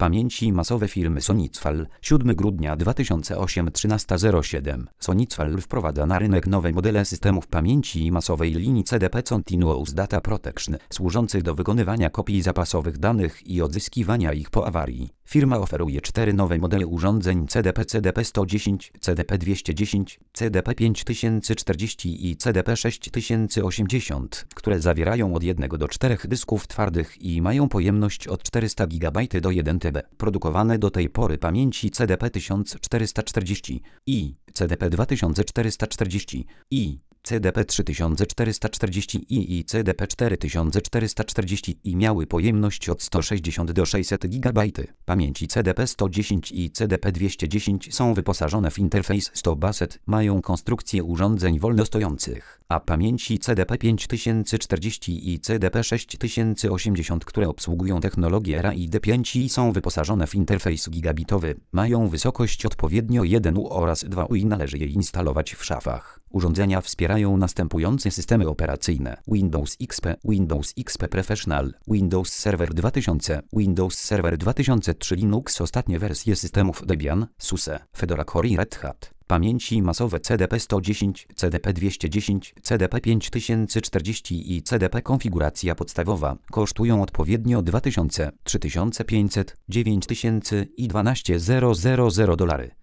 Pamięci masowe firmy Sonicfal. 7 grudnia 2008 13:07. Sonicfal wprowadza na rynek nowe modele systemów pamięci masowej linii CDP Continuous Data Protection, służących do wykonywania kopii zapasowych danych i odzyskiwania ich po awarii. Firma oferuje 4 nowe modele urządzeń CDP: CDP 110, CDP 210, CDP 5040 i CDP 6080, które zawierają od 1 do 4 dysków twardych i mają pojemność od 400 GB do 1 TB. Produkowane do tej pory pamięci CDP 1440 i CDP 2440 i CDP 3440 i CDP 4440 i miały pojemność od 160 do 600 GB. Pamięci CDP 110 i CDP 210 są wyposażone w interfejs stop-based, mają konstrukcję urządzeń wolnostojących, a pamięci CDP 5040 i CDP 6080, które obsługują technologię RAID5 i są wyposażone w interfejs gigabitowy, mają wysokość odpowiednio 1U oraz 2U i należy je instalować w szafach. Urządzenia wspierają następujące systemy operacyjne: Windows XP, Windows XP Professional, Windows Server 2000, Windows Server 2003, Linux, ostatnie wersje systemów Debian, SUSE, Fedora Core i Red Hat. Pamięci masowe CDP 110, CDP 210, CDP 5040 i CDP konfiguracja podstawowa kosztują odpowiednio 2000, 3500, 9000 i $12,000.